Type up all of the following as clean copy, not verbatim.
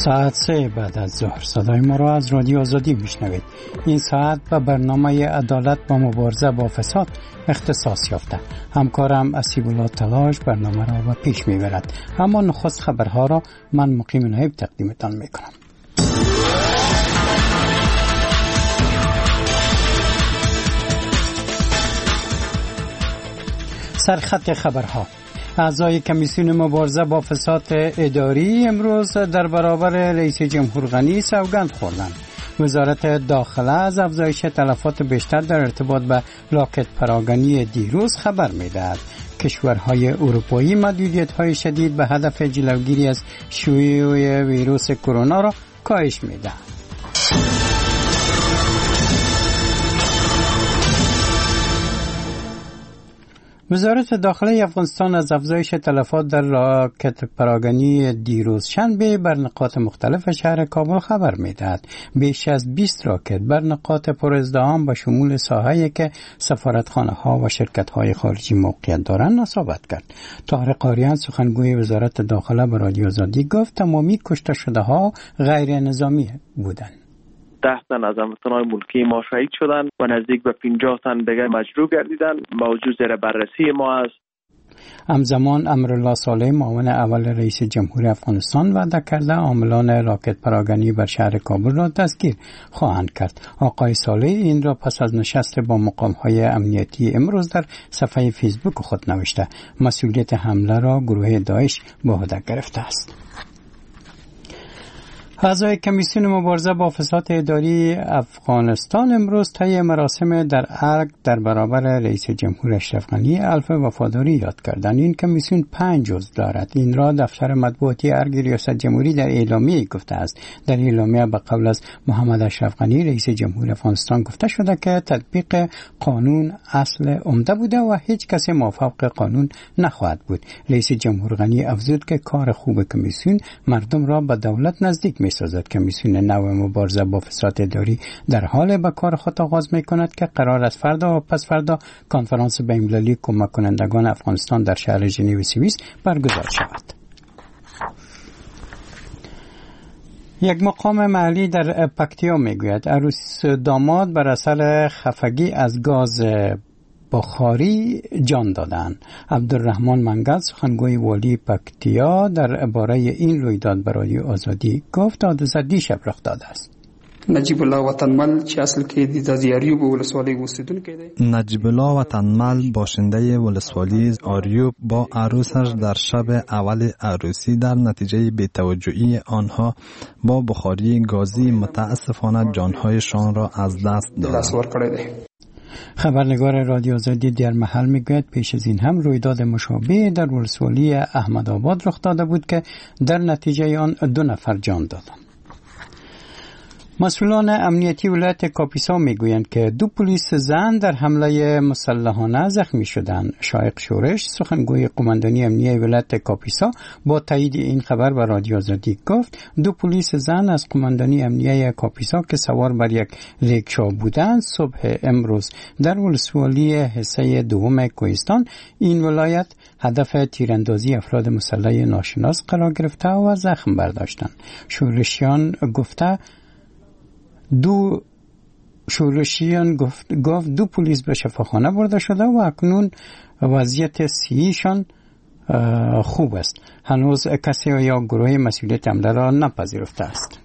ساعت 3 بعد از ظهر صدای ما را از رادیو آزادی میشنوید. این ساعت به برنامه عدالت با مبارزه با فساد اختصاص یافته. همکارم اسیب‌الله تلاش برنامه را به پیش میبرد. اما نخست خبرها را من مقیم نایب تقدیمتان میکنم. سرخط خبرها: اعضای کمیسیون مبارزه با فساد اداری امروز در برابر رئیس جمهور غنی سوگند خوردند. وزارت داخله از افزایش تلفات بیشتر در ارتباط به راکت پراگنی دیروز خبر می‌دهد. کشورهای اروپایی محدودیت‌های شدید به هدف جلوگیری از شیوع ویروس کرونا را کاهش می‌دهد. وزارت داخله افغانستان از افزایش تلفات در راکت پراگنی دیروز شنبه بر نقاط مختلف شهر کابل خبر می‌دهد. بیش از 20 راکت بر نقاط پر ازدحام به شمول ساحه‌ای که سفارتخانه‌ها و شرکت‌های خارجی موقعیت دارند اصابت کرد. طاهر قاریان سخنگوی وزارت داخله به رادیو آزادی گفت تمامی کشته شده‌ها غیر نظامی بودند. 10 تن از هموطنان ملکی ما شهید شدند و نزدیک به 50 تن دیگر مجروح گردیدند. موضوع زیر بررسی ما است. همزمان امرالله صالح معاون اول رئیس جمهور افغانستان وعده کرده عاملان راکت پراگنی بر شهر کابل را دستگیر خواهند کرد. آقای صالح این را پس از نشست با مقام‌های امنیتی امروز در صفحه فیسبوک خود نوشته. مسئولیت حمله را گروه داعش به عهده گرفته است. اعضای کمیسیون مبارزه با فساد اداری افغانستان امروز طی مراسم در ارگ در برابر رئیس جمهور اشرف غنی الف وفاداری یاد کردند. این کمیسیون 5 عضو دارد. این را دفتر مطبوعاتی ارگ ریاست جمهوری در اعلامیه گفته است. در اعلامیه به قول از محمد اشرف غنی رئیس جمهور افغانستان گفته شده که تطبیق قانون اصل عمده بوده و هیچ کسی موافق قانون نخواهد بود. رئیس جمهور غنی افزود که کار خوب کمیسیون مردم را به دولت نزدیک سازد. کمیسیون نو مبارزه با فساد اداری در حال به کار خود آغاز می‌کند که قرار است فردا و پس فردا کنفرانس بین‌المللی کمک کنندگان افغانستان در شهر ژنو سوئیس برگزار شود. یک مقام محلی در پکتیا میگوید عروس داماد بر اثر خفگی از گاز بخاری جان دادند. عبدالرحمن منگل سخنگوی والی پکتیا در باره این رویداد به رادیو آزادی گفت حادثه دیشب رخ داده است. نجیب الله وطنمل چې اصل کې د زیاریوب ولسوالۍ اوسیدونکی دی. نجیب الله وطنمل باشنده ولسوالی آریوب با عروسش در شب اول عروسی در نتیجه بی‌توجهی آنها با بخاری گازی متاسفانه جانهایشان را از دست دادند. خبرنگار رادیو آزادی در محل میگوید پیش از این هم رویداد مشابه در ولسوالی احمدآباد رخ داده بود که در نتیجه آن 2 نفر جان دادند. مسئولان امنیتی ولایت کاپیسا میگویند که 2 پلیس زن در حمله مسلحانه زخمی شدند. شایق شورش سخنگوی قماندانی امنیتی ولایت کاپیسا با تایید این خبر به رادیو آزادی گفت 2 پلیس زن از قماندانی امنیتی کاپیسا که سوار بر یک ریکشا بودند صبح امروز در ولسوالی حصه دوم کوهستان این ولایت هدف تیراندازی افراد مسلح ناشناس قرار گرفته و زخم برداشتند. شورشیان گفته گفت 2 پلیس به شفاخانه برده شده و اکنون وضعیت صحیشان خوب است. هنوز کسی یا گروه مسئولیت حمله را نپذیرفته است.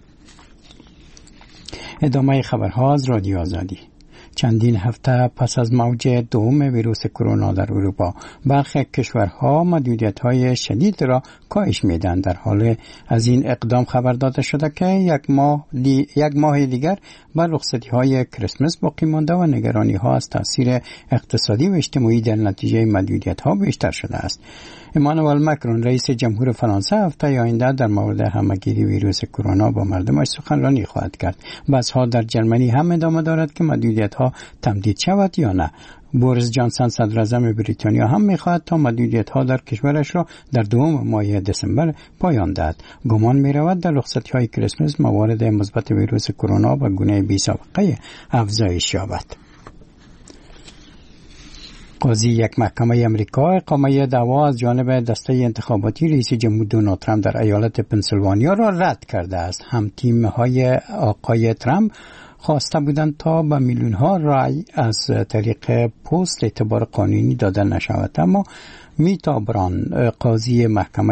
ادامه خبرها از رادیو آزادی. چندین هفته پس از موج دوم ویروس کرونا در اروپا برخی کشورها محدودیت‌های شدید را کاهش می‌دهند. در حال از این اقدام خبر داده شده که یک ماه دیگر بر رخصتی‌های کریسمس باقی مانده و نگرانی‌ها از تاثیر اقتصادی و اجتماعی در نتیجه محدودیت‌ها بیشتر شده است. امانوئل مکرون رئیس جمهور فرانسه هفته آینده در مورد همه‌گیری ویروس کرونا با مردمش سخنرانی خواهد کرد. بحث‌ها در جرمنی هم ادامه دارد که محدودیت‌ها تمدید شود یا نه. بوریس جانسون صدراعظم بریتانیا هم می‌خواهد تا محدودیت‌ها در کشورش را در 2 ماه دسامبر پایان دهد. گمان می‌رود در رخصتی‌های کریسمس موارد مثبت ویروس کرونا به گونه بی‌سابقه افزایش یابد. قاضی یک محکمه امریکا اقامه دعوا از جانب دسته انتخاباتی رئیس جمهور دونالد ترامپ در ایالت پنسیلوانیا را رد کرده است. هم تیم‌های آقای ترامپ خواسته بودند تا به میلیون‌ها رای از طریق پست اعتبار قانونی داده نشود، اما میتا بران قاضی محکمه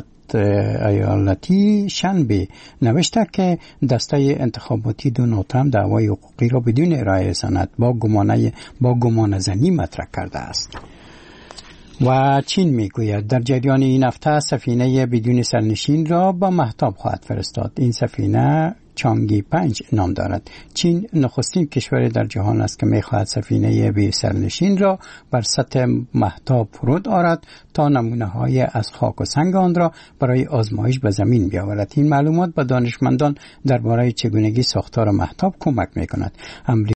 ایالتی شنبه نوشته که دسته انتخاباتی دونالد ترامپ دعوای حقوقی را بدون ارائه سند با گمان زنی مطرح کرده است. و چین میگوید در جریان این هفته سفینه بدون سرنشین را به مهتاب خواهد فرستاد. این سفینه چانگی 5 نام دارد. چین نخستین کشور در جهان است که میخواهد سفینه بی سرنشین را بر سطح مهتاب فرود آورد تا نمونه‌های از خاک و سنگ آن را برای آزمایش به زمین بیاورد. این معلومات به دانشمندان درباره چگونگی ساختار مهتاب کمک میکند.